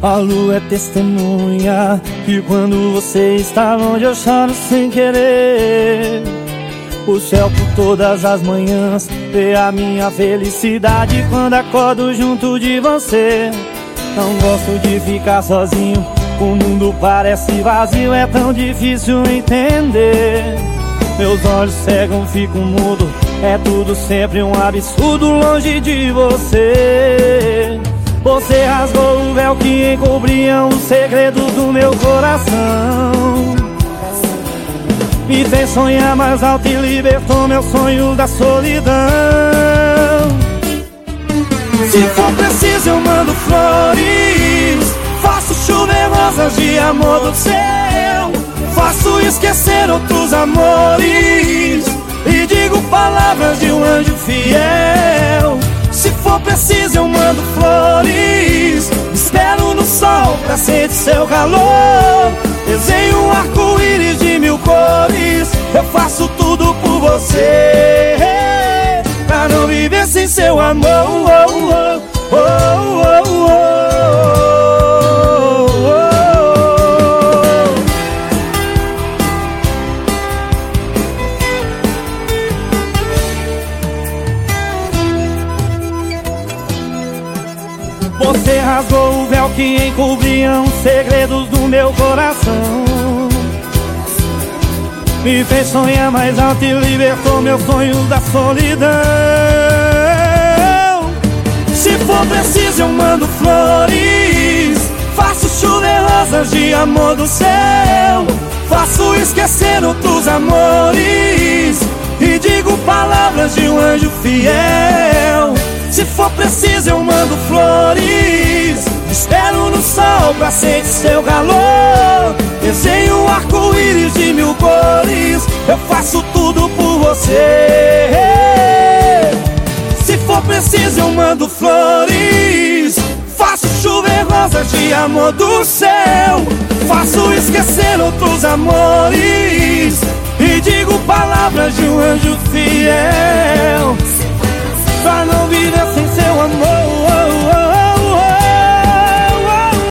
A lua é testemunha que quando você está longe eu choro sem querer. O céu por todas as manhãs vê a minha felicidade quando acordo junto de você. Não gosto de ficar sozinho, o mundo parece vazio, é tão difícil entender. Meus olhos cegam, fico mudo, é tudo sempre um absurdo longe de você. Você rasgou o véu que encobria os segredos do meu coração. Me fez sonhar mais alto e libertou meus sonhos da solidão. Se for preciso eu mando flores, faço chover rosas de amor do céu, faço esquecer outros amores e digo palavras de um anjo fiel. Se for preciso eu mando flores, espero no sol pra sentir seu calor. Desenho um arco-íris de mil cores, eu faço tudo por você, pra não viver sem seu amor. Você rasgou o véu que encobria os segredos do meu coração. Me fez sonhar mais alto e libertou meus sonhos da solidão. Se for preciso eu mando flores, faço chover rosas de amor do céu, faço esquecer outros amores e digo palavras de um anjo fiel. Se for preciso eu mando flores, espero no sol pra sentir seu calor. Desenho um arco-íris de mil cores, eu faço tudo por você. Se for preciso eu mando flores, faço chover rosas de amor do céu, faço esquecer outros amores e digo palavras de um anjo fiel, pra não viver